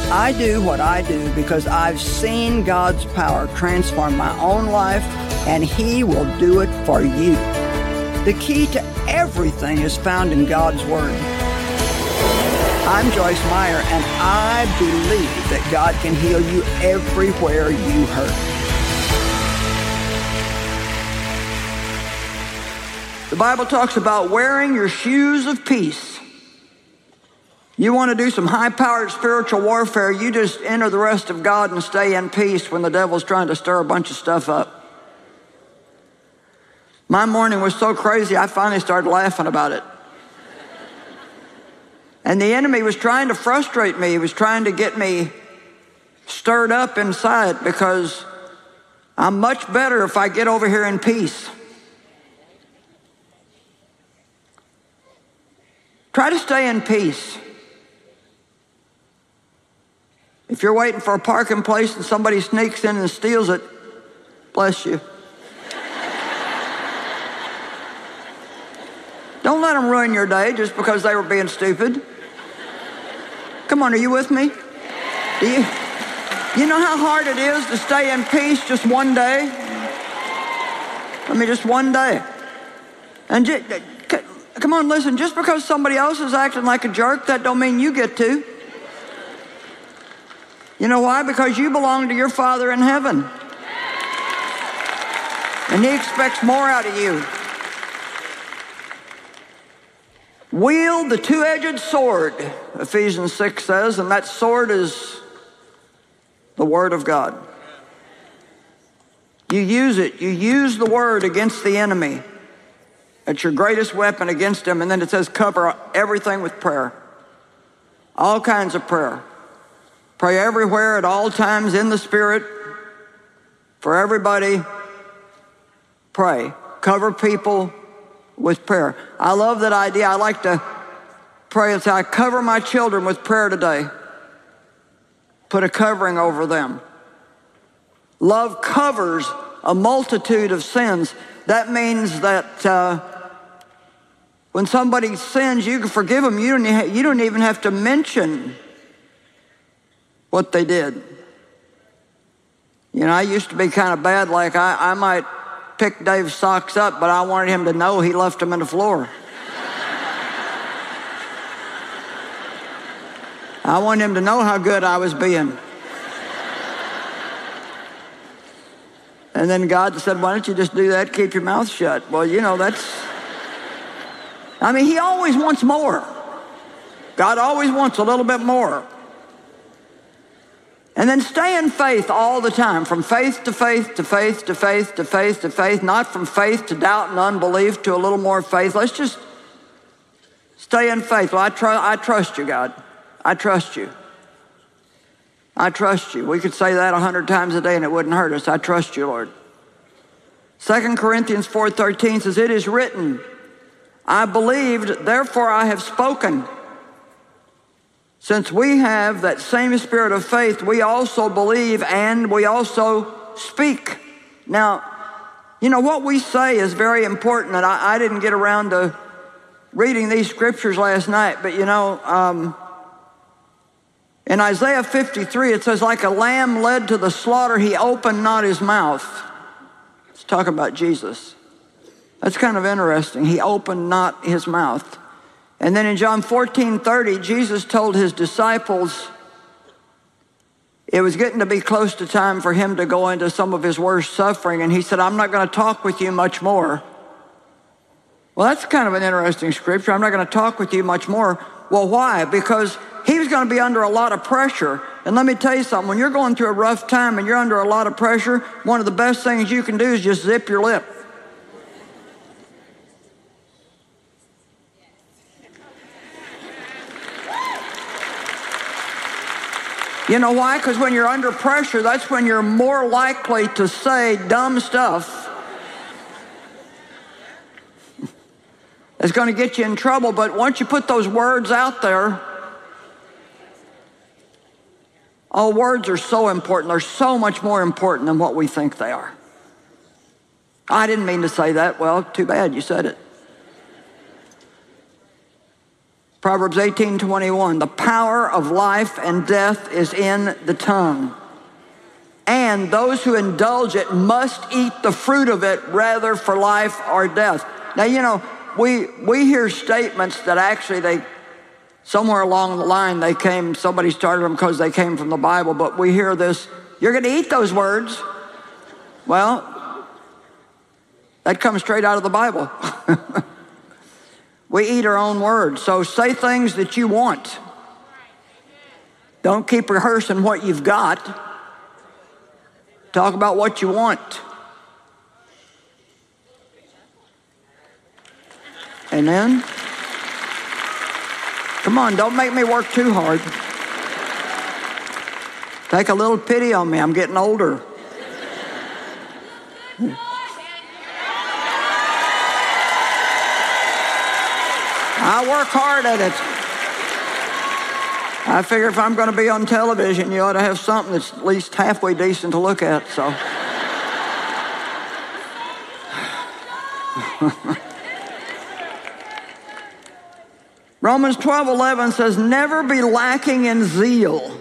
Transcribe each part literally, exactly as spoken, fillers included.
I do what I do because I've seen God's power transform my own life, and He will do it for you. The key to everything is found in God's Word. I'm Joyce Meyer, and I believe that God can heal you everywhere you hurt. The Bible talks about wearing your shoes of peace. You want to do some high-powered spiritual warfare, you just enter the rest of God and stay in peace when the devil's trying to stir a bunch of stuff up. My morning was so crazy, I finally started laughing about it. And the enemy was trying to frustrate me. He was trying to get me stirred up inside because I'm much better if I get over here in peace. Try to stay in peace. If you're waiting for a parking place and somebody sneaks in and steals it, bless you. Don't let them ruin your day just because they were being stupid. Come on, are you with me? Do you, you know how hard it is to stay in peace just one day? I mean, just one day. And just, come on, listen, just because somebody else is acting like a jerk, that don't mean you get to. You know why? Because you belong to your Father in heaven. And He expects more out of you. Wield the two-edged sword, Ephesians six says, and that sword is the Word of God. You use it. You use the Word against the enemy. It's your greatest weapon against him. And then it says cover everything with prayer. All kinds of prayer. Pray everywhere at all times in the Spirit. For everybody, pray. Cover people with prayer. I love that idea. I like to pray and say, I cover my children with prayer today. Put a covering over them. Love covers a multitude of sins. That means that uh, when somebody sins, you can forgive them. You don't, you don't even have to mention what they did. You know, I used to be kind of bad, like I, I might pick Dave's socks up, but I wanted him to know he left them in the floor. I wanted him to know how good I was being. And then God said, why don't you just do that, keep your mouth shut? Well, you know, that's, I mean, He always wants more. God always wants a little bit more. And then stay in faith all the time, from faith to faith to faith to faith to faith to faith, not from faith to doubt and unbelief to a little more faith. Let's just stay in faith. Well, I, tr- I trust you, God. I trust you. I trust you. We could say that a hundred times a day and it wouldn't hurt us. I trust you, Lord. Second Corinthians four thirteen says, it is written, I believed, therefore I have spoken. Since we have that same spirit of faith, we also believe and we also speak. Now, you know, what we say is very important, and I, I didn't get around to reading these scriptures last night, but you know, um, in Isaiah fifty-three, it says, like a lamb led to the slaughter, He opened not His mouth. Let's talk about Jesus. That's kind of interesting. He opened not His mouth. And then in John fourteen thirty, Jesus told His disciples it was getting to be close to time for Him to go into some of His worst suffering. And He said, I'm not going to talk with you much more. Well, that's kind of an interesting scripture. I'm not going to talk with you much more. Well, why? Because He was going to be under a lot of pressure. And let me tell you something. When you're going through a rough time and you're under a lot of pressure, one of the best things you can do is just zip your lip. You know why? Because when you're under pressure, that's when you're more likely to say dumb stuff. It's going to get you in trouble, but once you put those words out there, oh, words are so important. They're so much more important than what we think they are. I didn't mean to say that. Well, too bad you said it. Proverbs eighteen twenty-one, the power of life and death is in the tongue, and those who indulge it must eat the fruit of it, rather for life or death. Now, you know, we, we hear statements that actually they, somewhere along the line they came, somebody started them because they came from the Bible, but we hear this, you're going to eat those words. Well, that comes straight out of the Bible. We eat our own words. So say things that you want. Don't keep rehearsing what you've got. Talk about what you want. Amen? Come on, don't make me work too hard. Take a little pity on me. I'm getting older. I work hard at it. I figure if I'm going to be on television, you ought to have something that's at least halfway decent to look at, so. Romans twelve eleven says, never be lacking in zeal.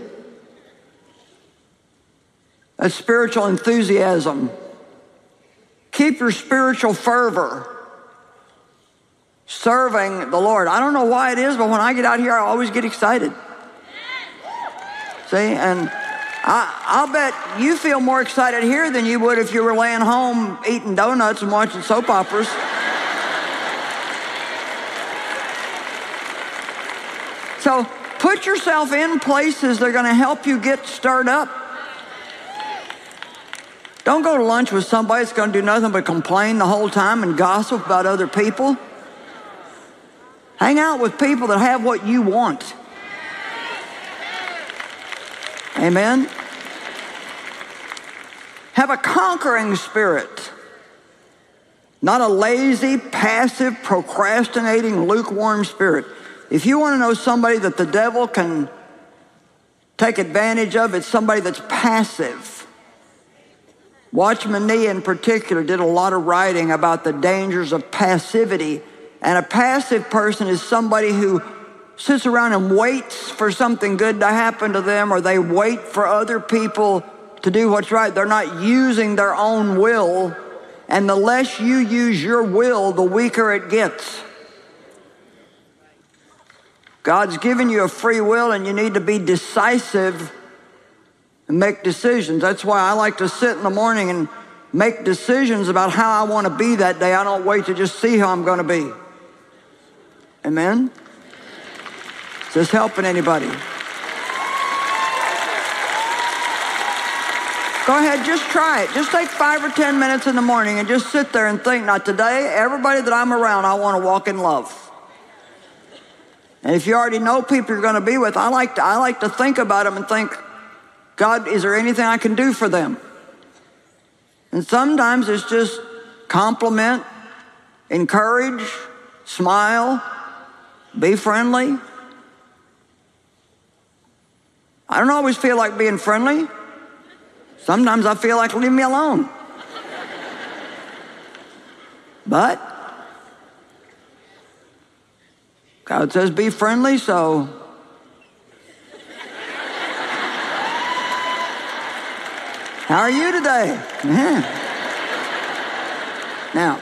That's spiritual enthusiasm. Keep your spiritual fervor. Serving the Lord. I don't know why it is, but when I get out here, I always get excited. See, and I, I'll bet you feel more excited here than you would if you were laying home eating donuts and watching soap operas. So put yourself in places that are going to help you get stirred up. Don't go to lunch with somebody that's going to do nothing but complain the whole time and gossip about other people. Hang out with people that have what you want. Amen? Have a conquering spirit. Not a lazy, passive, procrastinating, lukewarm spirit. If you want to know somebody that the devil can take advantage of, it's somebody that's passive. Watchman Nee in particular did a lot of writing about the dangers of passivity. And a passive person is somebody who sits around and waits for something good to happen to them, or they wait for other people to do what's right. They're not using their own will. And the less you use your will, the weaker it gets. God's given you a free will, and you need to be decisive and make decisions. That's why I like to sit in the morning and make decisions about how I want to be that day. I don't wait to just see how I'm going to be. Amen? Is this helping anybody? Go ahead, just try it. Just take five or ten minutes in the morning and just sit there and think, now today, everybody that I'm around, I want to walk in love. And if you already know people you're going to be with, I like to, I like to think about them and think, God, is there anything I can do for them? And sometimes it's just compliment, encourage, smile, be friendly. I don't always feel like being friendly. Sometimes I feel like leave me alone. But God says be friendly, so how are you today? Yeah. Now,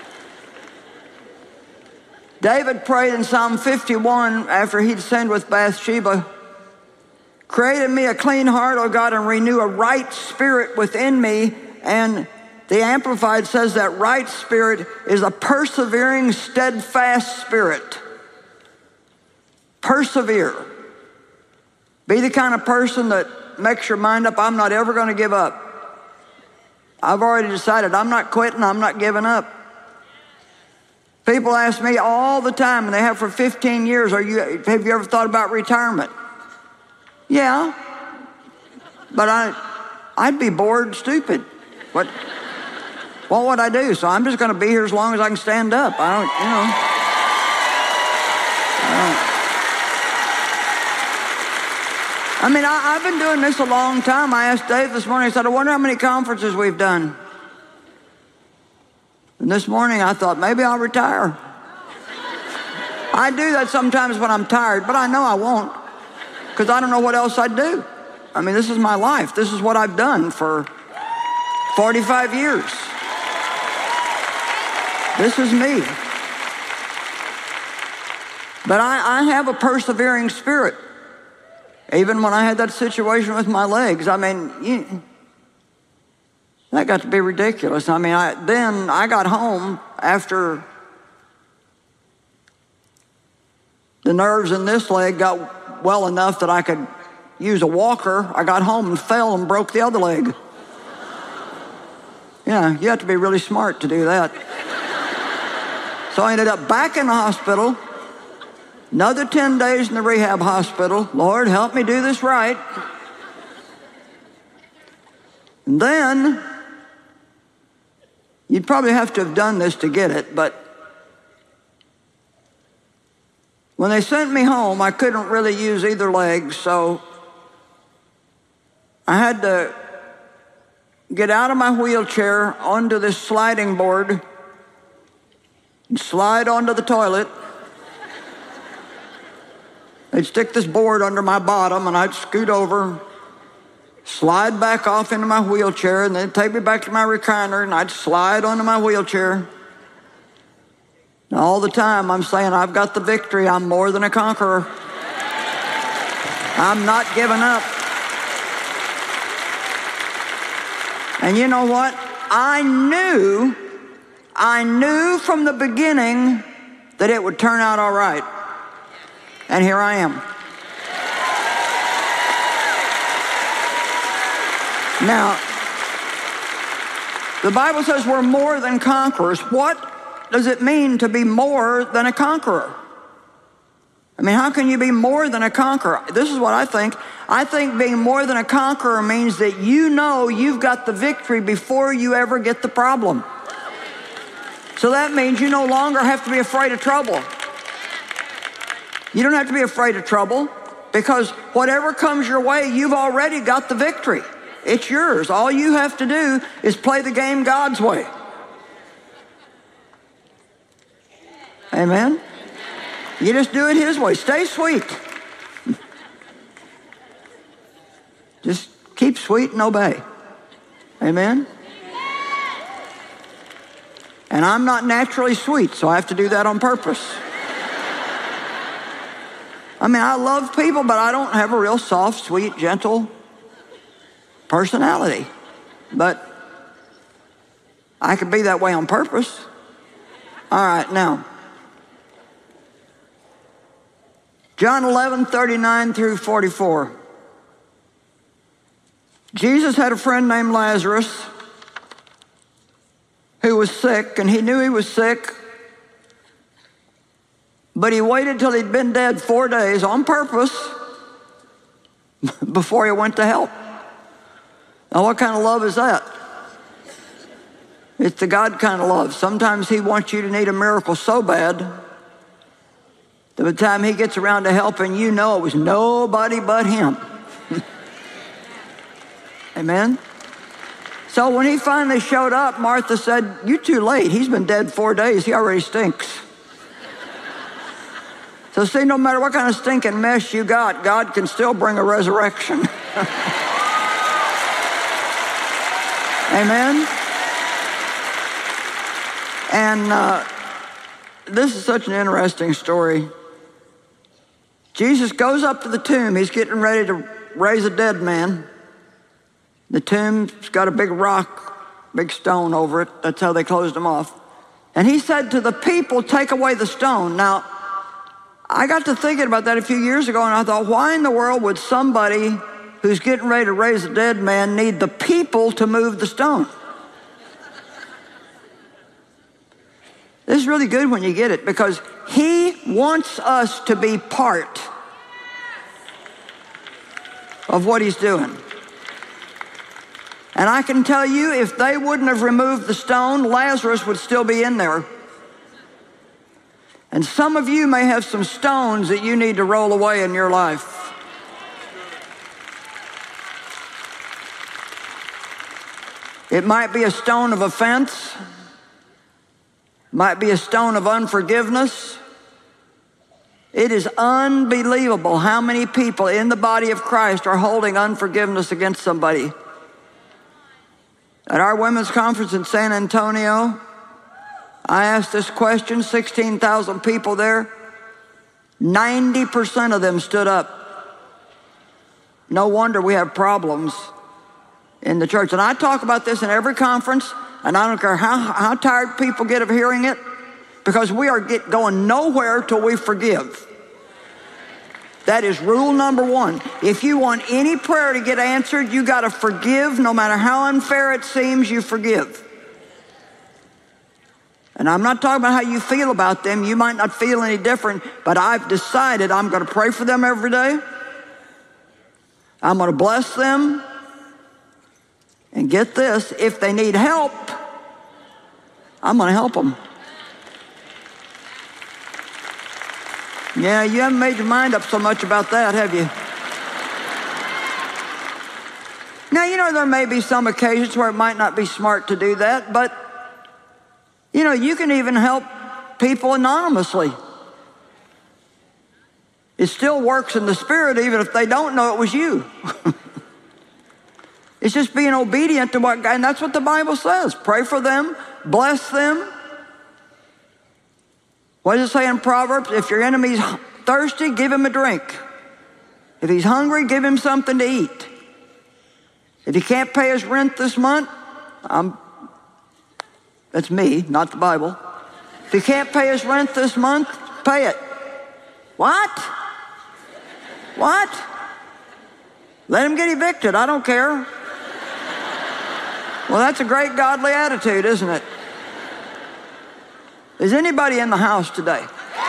David prayed in Psalm fifty-one after he'd sinned with Bathsheba, create in me a clean heart, O God, and renew a right spirit within me. And the Amplified says that right spirit is a persevering, steadfast spirit. Persevere. Be the kind of person that makes your mind up, I'm not ever going to give up. I've already decided I'm not quitting, I'm not giving up. People ask me all the time, and they have for fifteen years, Are you, have you ever thought about retirement? Yeah, but I, I'd be bored stupid. What, what would I do? So I'm just going to be here as long as I can stand up. I don't, you know. I, don't. I mean, I, I've been doing this a long time. I asked Dave this morning, I said, I wonder how many conferences we've done. And this morning I thought, maybe I'll retire. I do that sometimes when I'm tired, but I know I won't, because I don't know what else I'd do. I mean, this is my life. This is what I've done for forty-five years. This is me. But I, I have a persevering spirit. Even when I had that situation with my legs, I mean, you, that got to be ridiculous. I mean, I, then I got home after the nerves in this leg got well enough that I could use a walker. I got home and fell and broke the other leg. Yeah, you have to be really smart to do that. So I ended up back in the hospital, another ten days in the rehab hospital. Lord, help me do this right. And then, you'd probably have to have done this to get it, but when they sent me home, I couldn't really use either leg, so I had to get out of my wheelchair onto this sliding board and slide onto the toilet. They'd stick this board under my bottom, and I'd scoot over, slide back off into my wheelchair, and they'd take me back to my recliner, and I'd slide onto my wheelchair. And all the time, I'm saying, I've got the victory. I'm more than a conqueror. I'm not giving up. And you know what? I knew, I knew from the beginning that it would turn out all right. And here I am. Now, the Bible says we're more than conquerors. What does it mean to be more than a conqueror? I mean, how can you be more than a conqueror? This is what I think. I think being more than a conqueror means that you know you've got the victory before you ever get the problem. So that means you no longer have to be afraid of trouble. You don't have to be afraid of trouble, because whatever comes your way, you've already got the victory. It's yours. All you have to do is play the game God's way. Amen? You just do it His way. Stay sweet. Just keep sweet and obey. Amen? And I'm not naturally sweet, so I have to do that on purpose. I mean, I love people, but I don't have a real soft, sweet, gentle personality. But I could be that way on purpose. All right, now. John eleven, thirty-nine through forty-four. Jesus had a friend named Lazarus who was sick, and he knew he was sick, but he waited till he'd been dead four days on purpose before he went to help. Now, what kind of love is that? It's the God kind of love. Sometimes He wants you to need a miracle so bad that by the time He gets around to helping, you know it was nobody but Him. Amen? So when He finally showed up, Martha said, "You're too late. He's been dead four days. He already stinks." So see, no matter what kind of stinking mess you got, God can still bring a resurrection. Amen? And uh, this is such an interesting story. Jesus goes up to the tomb. He's getting ready to raise a dead man. The tomb's got a big rock, big stone over it. That's how they closed him off. And He said to the people, "Take away the stone." Now, I got to thinking about that a few years ago, and I thought, why in the world would somebody who's getting ready to raise a dead man need the people to move the stone? This is really good when you get it, because He wants us to be part of what He's doing. And I can tell you, if they wouldn't have removed the stone, Lazarus would still be in there. And some of you may have some stones that you need to roll away in your life. It might be a stone of offense, might be a stone of unforgiveness, It is unbelievable how many people in the body of Christ are holding unforgiveness against somebody. At our women's conference in San Antonio, I asked this question, sixteen thousand people there. ninety percent of them stood up. No wonder we have problems in the church. And I talk about this in every conference, and I don't care how, how tired people get of hearing it, because we are get, going nowhere till we forgive. That is rule number one. If you want any prayer to get answered, you got to forgive. No matter how unfair it seems, you forgive. And I'm not talking about how you feel about them. You might not feel any different, but I've decided I'm going to pray for them every day. I'm going to bless them. And get this, if they need help, I'm going to help them. Yeah, you haven't made your mind up so much about that, have you? Now, you know, there may be some occasions where it might not be smart to do that, but, you know, you can even help people anonymously. It still works in the spirit even if they don't know it was you. It's just being obedient to what God, and that's what the Bible says. Pray for them, bless them. What does it say in Proverbs? If your enemy's thirsty, give him a drink. If he's hungry, give him something to eat. If he can't pay his rent this month, I'm, that's me, not the Bible. If he can't pay his rent this month, pay it. What? What? Let him get evicted, I don't care. Well, that's a great godly attitude, isn't it? Is anybody in the house today?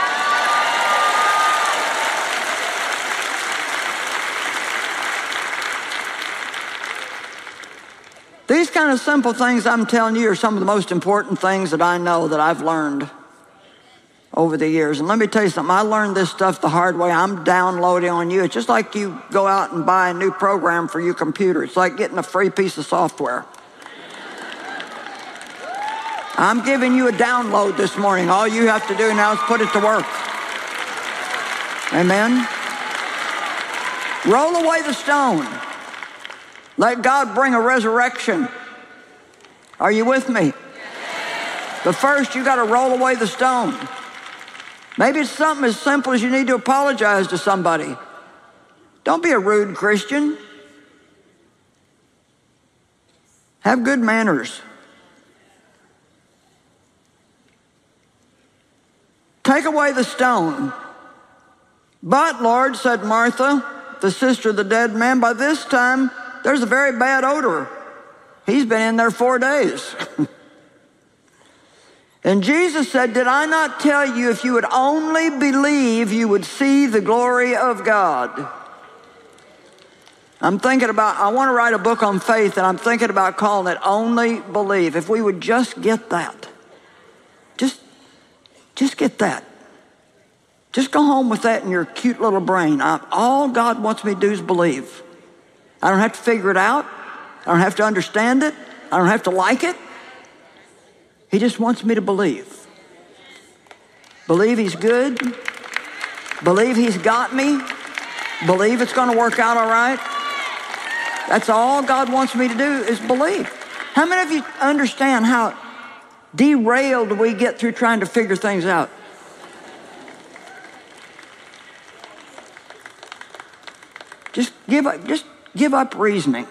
These kind of simple things I'm telling you are some of the most important things that I know that I've learned over the years. And let me tell you something, I learned this stuff the hard way. I'm downloading on you. It's just like you go out and buy a new program for your computer. It's like getting a free piece of software. I'm giving you a download this morning. All you have to do now is put it to work. Amen? Roll away the stone. Let God bring a resurrection. Are you with me? But first, you got to roll away the stone. Maybe it's something as simple as you need to apologize to somebody. Don't be a rude Christian. Have good manners. Take away the stone. But, Lord, said Martha, the sister of the dead man, by this time there's a very bad odor. He's been in there four days. And Jesus said, did I not tell you if you would only believe, you would see the glory of God? I'm thinking about, I want to write a book on faith, and I'm thinking about calling it Only Believe. If we would just get that. Just Just get that. Just go home with that in your cute little brain. I, all God wants me to do is believe. I don't have to figure it out. I don't have to understand it. I don't have to like it. He just wants me to believe. Believe he's good. Believe he's got me. Believe it's going to work out all right. That's all God wants me to do is believe. How many of you understand how derailed we get through trying to figure things out? Just give up, just give up reasoning.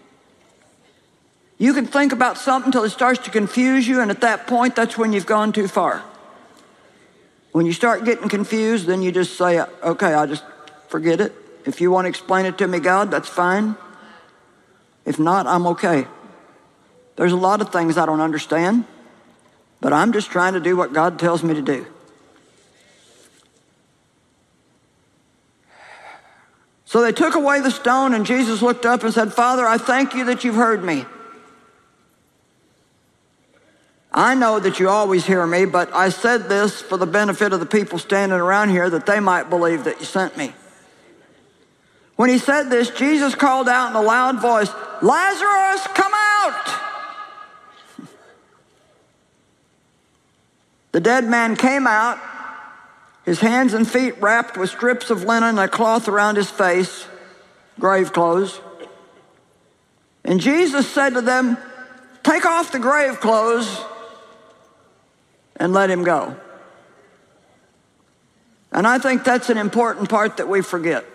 You can think about something until it starts to confuse you, and at that point, that's when you've gone too far. When you start getting confused, then you just say, okay, I'll just forget it. If you want to explain it to me, God, that's fine. If not, I'm okay. There's a lot of things I don't understand, but I'm just trying to do what God tells me to do. So they took away the stone, and Jesus looked up and said, Father, I thank you that you've heard me. I know that you always hear me, but I said this for the benefit of the people standing around here, that they might believe that you sent me. When he said this, Jesus called out in a loud voice, Lazarus, come out! The dead man came out, his hands and feet wrapped with strips of linen and a cloth around his face, grave clothes. And Jesus said to them, take off the grave clothes and let him go. And I think that's an important part that we forget.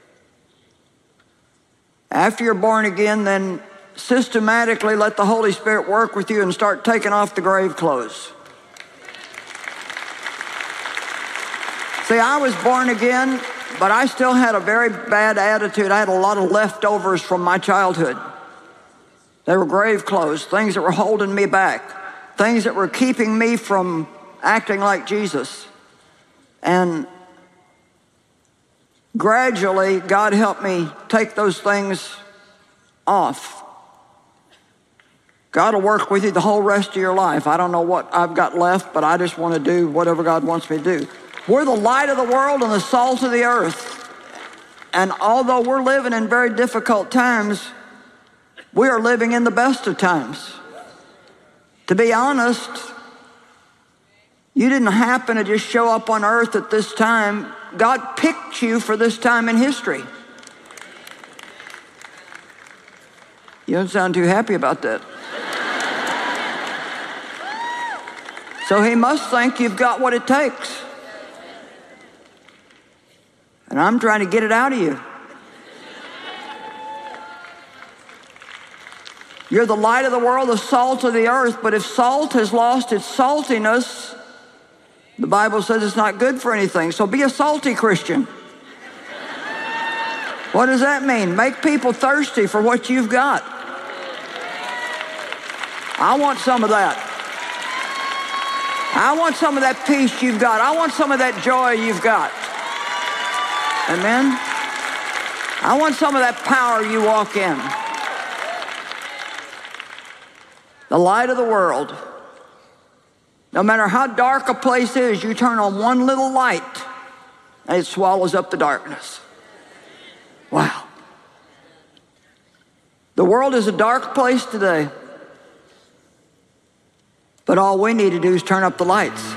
After you're born again, then systematically let the Holy Spirit work with you and start taking off the grave clothes. See, I was born again, but I still had a very bad attitude. I had a lot of leftovers from my childhood. They were grave clothes, things that were holding me back, things that were keeping me from acting like Jesus. And gradually, God helped me take those things off. God will work with you the whole rest of your life. I don't know what I've got left, but I just want to do whatever God wants me to do. We're the light of the world and the salt of the earth. And although we're living in very difficult times, we are living in the best of times. To be honest, you didn't happen to just show up on earth at this time. God picked you for this time in history. You don't sound too happy about that. So he must think you've got what it takes. And I'm trying to get it out of you. You're the light of the world, the salt of the earth, but if salt has lost its saltiness, the Bible says it's not good for anything. So be a salty Christian. What does that mean? Make people thirsty for what you've got. I want some of that. I want some of that peace you've got. I want some of that joy you've got. Amen? I want some of that power you walk in. The light of the world. No matter how dark a place is, you turn on one little light and it swallows up the darkness. Wow. The world is a dark place today. But all we need to do is turn up the lights.